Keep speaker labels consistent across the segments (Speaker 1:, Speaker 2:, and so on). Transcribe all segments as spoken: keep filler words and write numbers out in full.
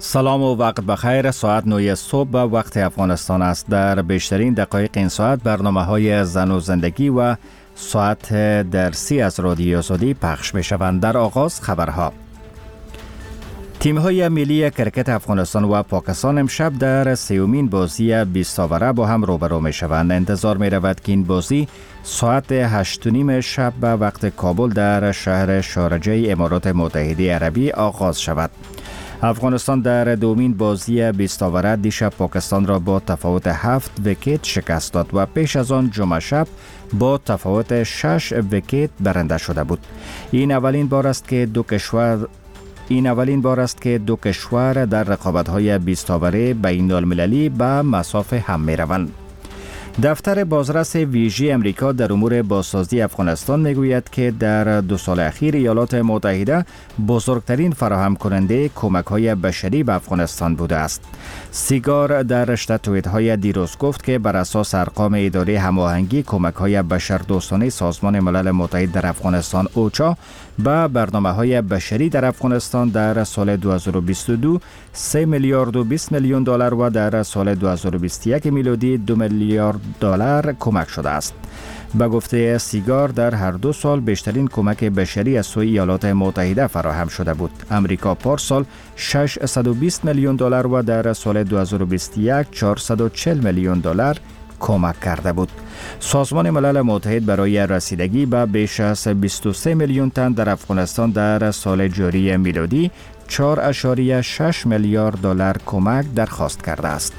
Speaker 1: سلام و وقت بخیر. ساعت نه صبح به وقت افغانستان است. در بیشترین دقایق این ساعت برنامه های زن و زندگی و ساعت درسی از رادیو آزادی پخش می شوند. در آغاز خبرها. تیم های ملی کرکت افغانستان و پاکستان امشب در سیومین بازی بیست اوره با هم روبرو می شوند. انتظار می رود که این بازی ساعت هشت و نیم شب به وقت کابل در شهر شارجه امارات متحده عربی آغاز شود. افغانستان در دومین بازی بیست اوره دیشب پاکستان را با تفاوت هفت ویکت شکست داد و پیش از آن جمعه شب با تفاوت شش ویکت برنده شده بود. این اولین بار است که دو کشور این اولین بار است که دو کشور در رقابت‌های بیست اوره بین المللی به مسافه هم می‌روند. دفتر بازرس ویژه امریکا در امور بازسازی افغانستان میگوید که در دو سال اخیر ایالات متحده بزرگترین فراهم کننده کمک‌های بشری به افغانستان بوده است. سیگار در رشته توییت‌های دیروز گفت که بر اساس ارقام اداره هماهنگی کمک‌های بشردوستانه سازمان ملل متحد در افغانستان اوچا به برنامه‌های بشری در افغانستان در سال دو هزار و بیست و دو سه میلیارد و بیست میلیون دلار و در سال دو هزار و بیست و یک میلادی دو میلیارد دلار کمک شده است. به گفته سیگار در هر دو سال بیشترین کمک بشری از سوی ایالات متحده فراهم شده بود. امریکا پارسال ششصد و بیست میلیون دلار و در سال دو هزار و بیست و یک چهارصد و چهل میلیون دلار کمک کرده بود. سازمان ملل متحد برای رسیدگی به بیش از بیست و سه میلیون تن در افغانستان در سال جاری میلادی چهار اشاریه شش میلیارد دلار کمک درخواست کرده است.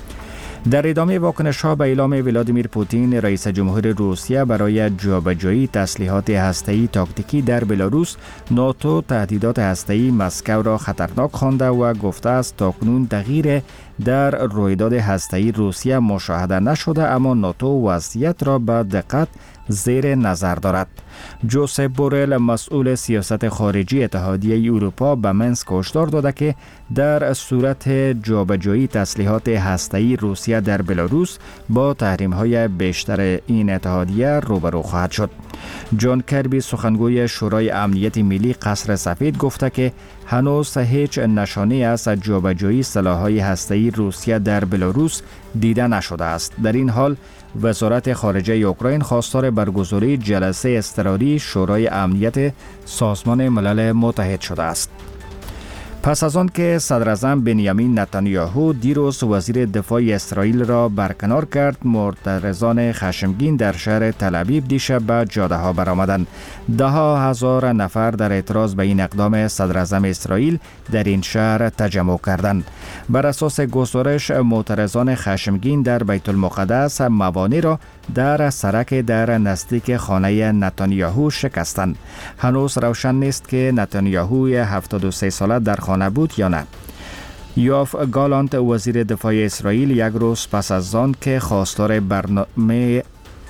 Speaker 1: در ادامه واکنش‌ها به اعلام ولادیمیر پوتین رئیس جمهور روسیه برای جابجایی تسلیحات هسته‌ای تاکتیکی در بلاروس، ناتو تهدیدات هسته‌ای مسکو را خطرناک خوانده و گفته است تاکنون تغییر در رویداد هسته‌ای روسیه مشاهده نشده، اما ناتو وضعیت را به دقت زیر نظر دارد. جوزپ بورل مسئول سیاست خارجی اتحادیه اروپا به منسک هشدار داده که در صورت جابجایی تسلیحات هسته‌ای روسیه در بلاروس با تحریم‌های بیشتر این اتحادیه روبرو خواهد شد. جان کربی سخنگوی شورای امنیت ملی قصر سفید گفته که هنوز هیچ نشانه‌ای از جابجایی سلاح‌های هسته‌ای روسیه در بلاروس دیده نشده است. در این حال وزارت خارجه اوکراین خواستار برگزاری جلسه اضطراری شورای امنیت سازمان ملل متحد شده است. پس از آن که صدر اعظم بنیامین نتانیاهو دیروز وزیر دفاع اسرائیل را برکنار کرد، معترضان خشمگین در شهر تل‌آویو دیشب به جاده ها برآمدند. ده ها هزار نفر در اعتراض به این اقدام صدر اعظم اسرائیل در این شهر تجمع کردند. بر اساس گزارش معترضان خشمگین در بیت المقدس موانع را در سرک در نزدیک خانه نتانیاهو شکستند. هنوز روشن نیست که نتانیاهو هفتاد و سه ساله در خانه بود یا نه. یوآف گالانت وزیر دفاع اسرائیل یک روز پس از آن که خواستار برنامه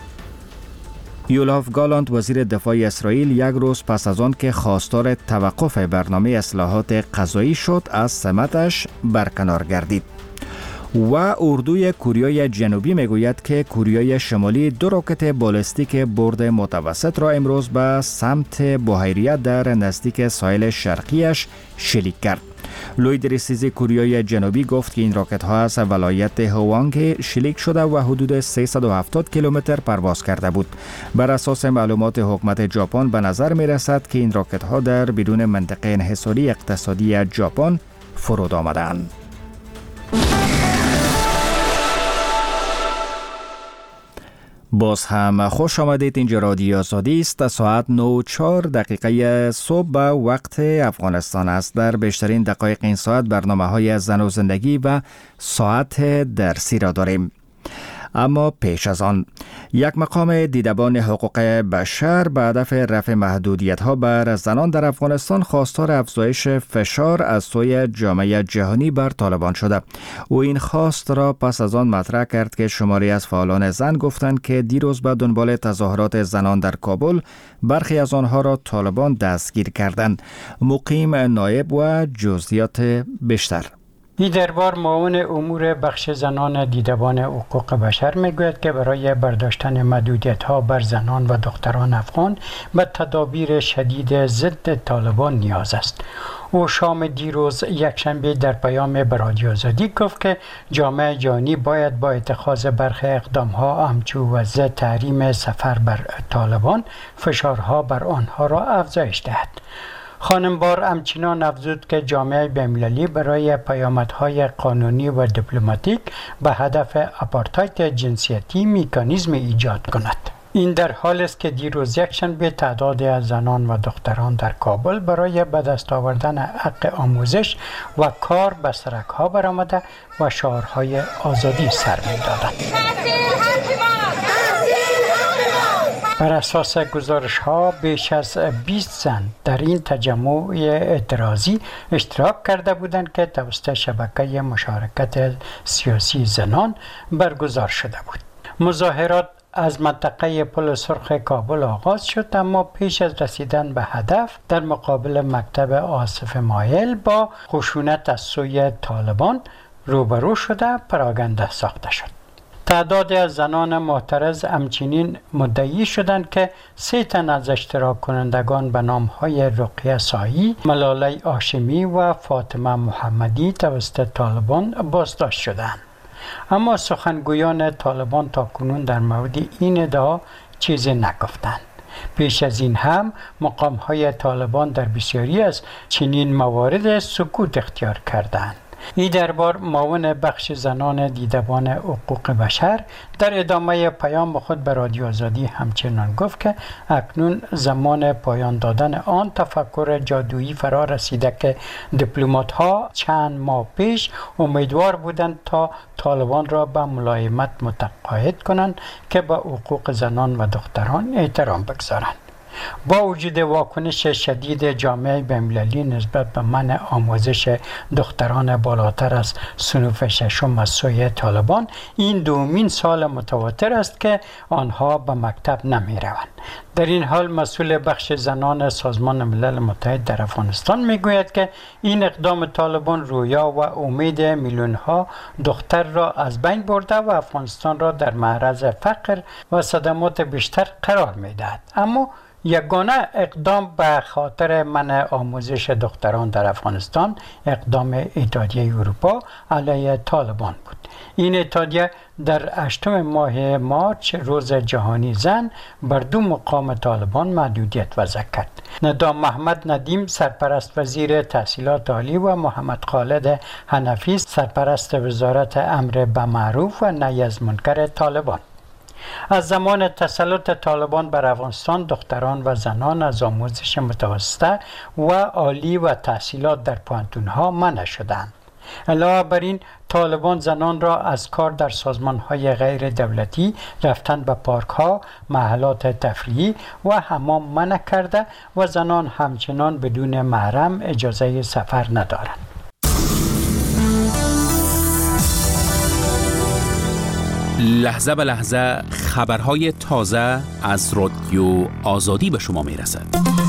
Speaker 1: یوآف گالانت وزیر دفاع اسرائیل یک روز پس از آن که خواستار توقف برنامه اصلاحات غذایی شد از سمتش برکنار گردید. و اردوی کوریای جنوبی میگوید که کوریای شمالی دو راکت بالستیک برد متوسط را امروز به سمت بحیره در نزدیک ساحل شرقیش شلیک کرد. لوید رسیزی کوریای جنوبی گفت که این راکت ها از ولایت هوانگ شلیک شده و حدود سیصد و هفتاد کیلومتر پرواز کرده بود. بر اساس معلومات حکومت ژاپن به نظر می رسد که این راکت ها در بیرون منطقه انحصاری اقتصادی ژاپن فرود آمدند. باز هم خوش آمدید. اینجا رادیو آزادی است. ساعت نه و چهار دقیقه صبح به وقت افغانستان است. در بیشترین دقایق این ساعت برنامه های زن و زندگی و ساعت درسی را داریم. اما پیش از آن یک مقام دیدبان حقوق بشر به هدف رفع محدودیت‌ها بر زنان در افغانستان خواستار افزایش فشار از سوی جامعه جهانی بر طالبان شده. او این خواست را پس از آن مطرح کرد که شماری از فعالان زن گفتند که دیروز به دنبال تظاهرات زنان در کابل برخی از آنها را طالبان دستگیر کردند. مقیم نایب و جزئیات بیشتر.
Speaker 2: این دربار معاون امور بخش زنان دیدبان حقوق بشر میگوید که برای برداشتن محدودیت‌ها بر زنان و دختران افغان به تدابیر شدید ضد طالبان نیاز است. او شام دیروز یکشنبه در پیام به رادیو آزادی گفت که جامعه جهانی باید با اتخاذ برخی اقدام‌ها همچون وضع تحریم سفر بر طالبان فشارها بر آنها را افزایش دهد. خانم بار همچنان افزود که جامعه بین‌المللی برای پیامدهای قانونی و دیپلماتیک به هدف آپارتاید جنسیتی مکانیزم ایجاد کند. این در حالی است که دیروز یکشنبه تعدادی از زنان و دختران در کابل برای به دست آوردن حق آموزش و کار به سرک‌ها برآمده و شعارهای آزادی سر می‌دادند. بر اساس گزارش ها بیش از بیست زن در این تجمع اعتراضی اشتراک کرده بودند که توسط شبکه مشارکت سیاسی زنان برگزار شده بود. مظاهرات از منطقه پل سرخ کابل آغاز شد، اما پیش از رسیدن به هدف در مقابل مکتب آصف مایل با خشونت از سوی طالبان روبرو شده پراگنده ساخته شد. تعدادی از زنان معترض همچنین مدعی شدند که سه تن از اشتراک کنندگان به نام‌های رقیه سایی، ملاله هاشمی و فاطمه محمدی توسط طالبان بازداشت شدند. اما سخنگویان طالبان تاکنون در مورد این ادعا چیزی نگفتند. پیش از این هم مقام‌های طالبان در بسیاری از چنین موارد سکوت اختیار کردند. این دربار معاون بخش زنان دیدبان حقوق بشر در ادامه پیام خود به رادیو آزادی همچنان گفت که اکنون زمان پایان دادن آن تفکر جادویی فرا رسیده که دیپلمات ها چند ماه پیش امیدوار بودند تا طالبان را به ملایمت متقاعد کنند که به حقوق زنان و دختران احترام بگذارند. با وجود واکنش شدید جامعه بین‌المللی نسبت به منع آموزش دختران بالاتر از صنف ششم از سوی طالبان، این دومین سال متواتر است که آنها به مکتب نمی روند. در این حال مسئول بخش زنان سازمان ملل متحد در افغانستان می گوید که این اقدام طالبان رویا و امید میلیون ها دختر را از بین برده و افغانستان را در معرض فقر و صدمات بیشتر قرار می دهد. اما یگانه اقدام به خاطر منع آموزش دختران در افغانستان اقدام اتحادیه اروپا علیه طالبان بود. این اتحادیه در هشتم ماه مارچ روز جهانی زن بر دو مقام طالبان محدودیت وضع کرد. ندام محمد ندیم سرپرست وزیر تحصیلات عالی و محمد خالد حنفی سرپرست وزارت امر بالمعروف و نهی از منکر طالبان. از زمان تسلط طالبان بر افغانستان دختران و زنان از آموزش متوسطه و عالی و تحصیلات در پوهنتون‌ها منع شدند. علاوه بر این طالبان زنان را از کار در سازمان‌های غیر دولتی، رفتن به پارک‌ها، محلات تفریحی و حمام منع کرده و زنان همچنان بدون محرم اجازه سفر ندارند.
Speaker 3: لحظه به لحظه خبرهای تازه از رادیو آزادی به شما می رسد.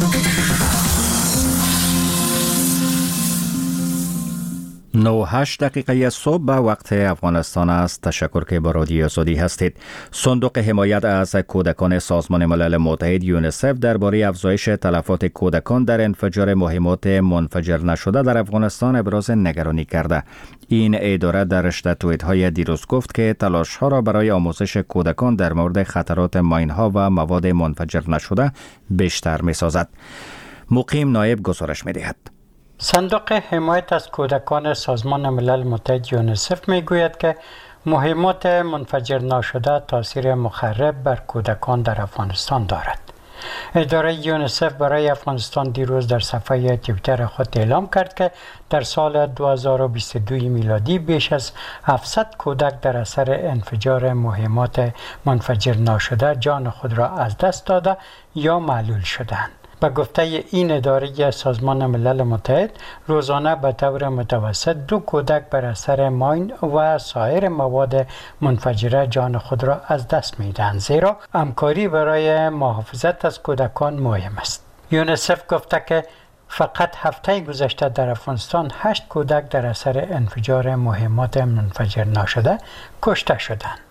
Speaker 1: نه و هشت دقیقه صبح به وقت افغانستان است. تشکر که با رادیو آزادی هستید. صندوق حمایت از کودکان سازمان ملل متحد یونیسف درباره افزایش تلفات کودکان در انفجار مهمات منفجر نشده در افغانستان ابراز نگرانی کرده. این اداره در رشته توییت‌های دیروز گفت که تلاش‌ها را برای آموزش کودکان در مورد خطرات ماین‌ها و مواد منفجر نشده بیشتر می‌سازد. مقیم نایب گزارش می‌دهد.
Speaker 2: صندوق حمایت از کودکان سازمان ملل متحد یونیسف میگوید که مهمات منفجر نشده تاثیر مخرب بر کودکان در افغانستان دارد. اداره یونیسف برای افغانستان دیروز در صفحه توییتر خود اعلام کرد که در سال دو هزار و بیست و دو میلادی بیش از هفتصد کودک در اثر انفجار مهمات منفجر نشده جان خود را از دست داده یا معلول شدند. به گفته این اداره سازمان ملل متحد روزانه به طور متوسط دو کودک بر اثر ماین و سایر مواد منفجره جان خود را از دست می‌دهند، زیرا همکاری برای محافظت از کودکان مهم است. یونیسف گفته که فقط هفته گذشته در افغانستان هشت کودک در اثر انفجار مهمات منفجر نشده کشته شدند.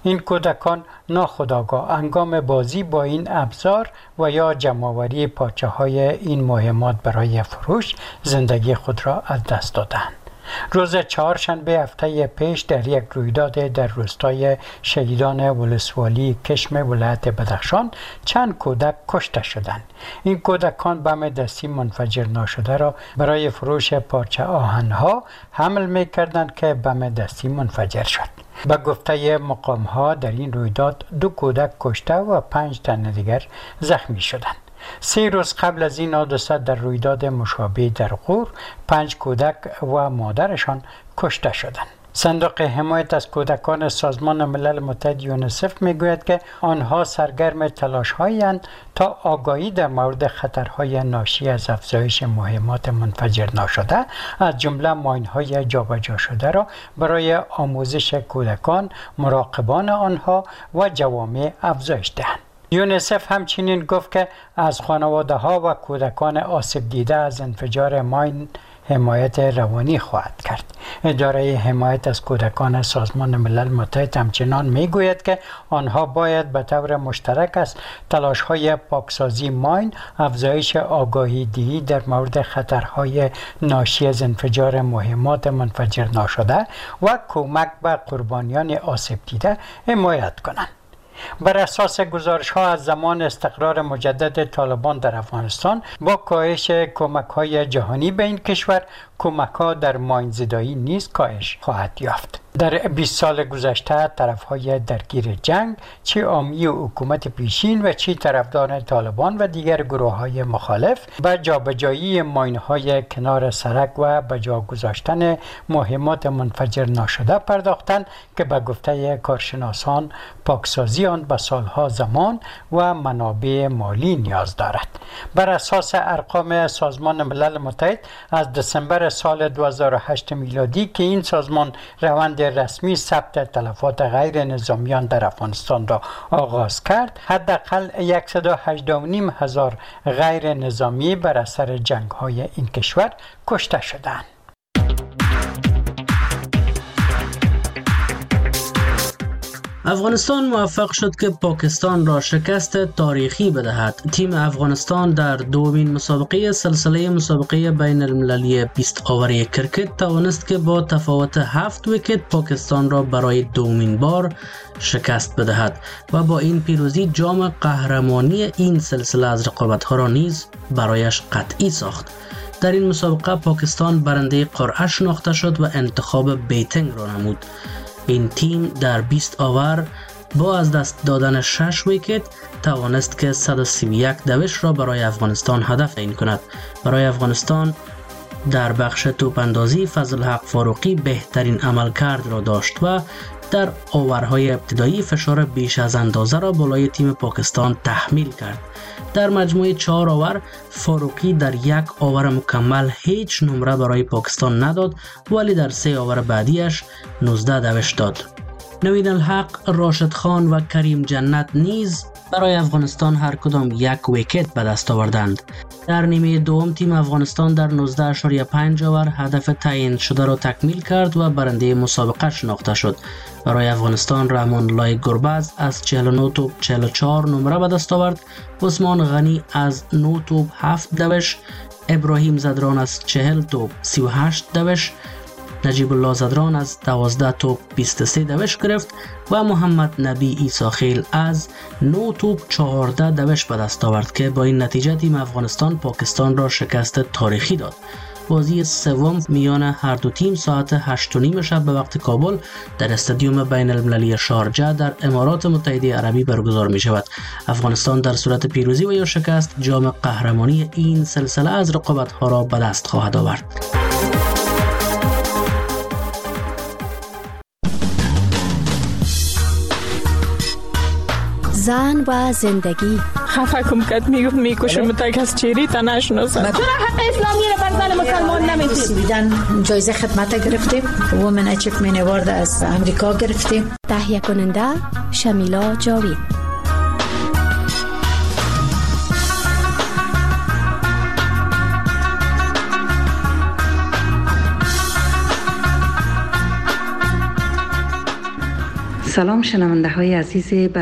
Speaker 2: این کودکان ناخودآگاه هنگام بازی با این ابزار و یا جمع‌آوری پارچه‌های این مهمات برای فروش زندگی خود را از دست دادند. روز چهارشنبه هفته پیش در یک رویداد در روستای شهیدان ولسوالی کشم ولایت بدخشان چند کودک کشته شدند. این کودکان بم دستی منفجر ناشده را برای فروش پارچه آهن‌ها حمل می‌کردند که بم دستی منفجر شد. به گفته مقام‌ها در این رویداد دو کودک کشته و پنج تن دیگر زخمی شدند. سه روز قبل از این حادثه در رویداد مشابه در غور پنج کودک و مادرشان کشته شدند. صندوق حمایت از کودکان سازمان ملل متحد یونیسف میگوید که آنها سرگرم تلاش‌هایند تا آگاهی در مورد خطرهای ناشی از افزایش مهمات منفجر ناشده از جمله ماین‌های جابجا شده را برای آموزش کودکان، مراقبان آنها و جوامع افزایش دهند. یونیسف همچنین گفت که از خانواده ها و کودکان آسیب دیده از انفجار ماین حمایت روانی خواهد کرد. اداره حمایت از کودکان سازمان ملل متحد همچنان میگوید که آنها باید به طور مشترک از تلاش های پاکسازی ماین، افزایش آگاهی دهی در مورد خطرهای ناشی از انفجار مهمات منفجر ناشده و کمک به قربانیان آسیب دیده حمایت کنند. بر اساس گزارش ها از زمان استقرار مجدد طالبان در افغانستان با کاهش کمک های جهانی به این کشور، کمک ها در ماین زدایی نیز کاهش خواهد یافت. در بیست سال گذشته طرف های درگیر جنگ، چه عامی و حکومت پیشین و چه طرفدار طالبان و دیگر گروه های مخالف به جابجایی ماین های کنار سرک و به جا گذاشتن مهمات منفجر ناشده پرداختند که به گفته کارشناسان پاکسازی آن به سالها زمان و منابع مالی نیاز دارد. بر اساس ارقام سازمان ملل متحد از دسامبر سال دو هزار و هشت میلادی که این سازمان روند رسمی ثبت تلفات غیر نظامیان در افغانستان را آغاز کرد، حداقل صد و هجده و نیم هزار غیر نظامی بر اثر جنگ های این کشور کشته شدند.
Speaker 4: افغانستان موفق شد که پاکستان را شکست تاریخی بدهد. تیم افغانستان در دومین مسابقه سلسله مسابقه بین المللی بیست آوری کرکت توانست که با تفاوت هفت ویکت پاکستان را برای دومین بار شکست بدهد و با این پیروزی جام قهرمانی این سلسله از رقابت‌ها را نیز برایش قطعی ساخت. در این مسابقه پاکستان برنده قرعه شناخته شد و انتخاب بیتینگ را نمود. این تیم در بیست آور با از دست دادن شش ویکت توانست که صد و سی و یک دوش را برای افغانستان هدف تعیین کند. برای افغانستان در بخش توپ اندازی فضل حق فاروقی بهترین عملکرد را داشت و در آورهای ابتدایی فشار بیش از اندازه را بالای تیم پاکستان تحمیل کرد. در مجموع چهار آور فاروقی در یک آور مکمل هیچ نمره برای پاکستان نداد، ولی در سه آور بعدیش نوزده دوش داد. نوید الحق، راشد خان و کریم جنت نیز برای افغانستان هر کدام یک ویکت به دست آوردند. در نیمه دوم تیم افغانستان در نوزده اشاریه پنج آور هدف تعیین شده را تکمیل کرد و برنده مسابقه شناخته شد. برای افغانستان رحمان الله گربز از چهل و نه توپ چهل و چهار نمره به دست آورد، عثمان غنی از نه توپ هفت دوش، ابراهیم زدران از چهل توپ سی و هشت دوش، نجیب الله زدران از دوازده توپ بیست و سه دوش گرفت و محمد نبی عیساخیل از نه توپ چهارده دوش به دست آورد که با این نتیجه تیم افغانستان پاکستان را شکست تاریخی داد. بازی سوم میان هر دو تیم ساعت هشت و نیم شب به وقت کابل در استادیوم بین المللی شارجه در امارات متحده عربی برگزار می شود. افغانستان در صورت پیروزی و یا شکست جام قهرمانی این سلسله از رقابت‌ها را به دست خواهد آورد.
Speaker 5: زن و زندگی
Speaker 6: خفه کم کد میگفت میکشم تا کس چیری تا نشناسم.
Speaker 7: چرا حق اسلامی رو بر زن مسلمان نمیدید؟
Speaker 8: بیدن جایزه خدمت گرفتیم، وومن اچیومنت اوارد از امریکا گرفتیم.
Speaker 5: تهیه کننده شمیلا جاوید.
Speaker 9: سلام شنونده های عزیز.